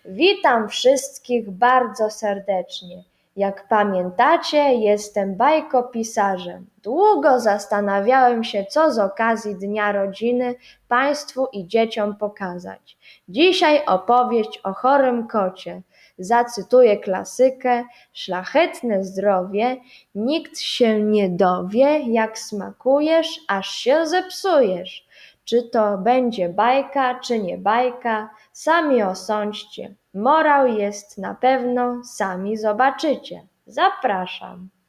Witam wszystkich bardzo serdecznie. Jak pamiętacie, jestem bajkopisarzem. Długo zastanawiałem się, co z okazji Dnia Rodziny Państwu i dzieciom pokazać. Dzisiaj opowieść o chorym kocie. Zacytuję klasykę: szlachetne zdrowie, nikt się nie dowie, jak smakujesz, aż się zepsujesz. Czy to będzie bajka, czy nie bajka, sami osądźcie. Morał jest na pewno, sami zobaczycie. Zapraszam.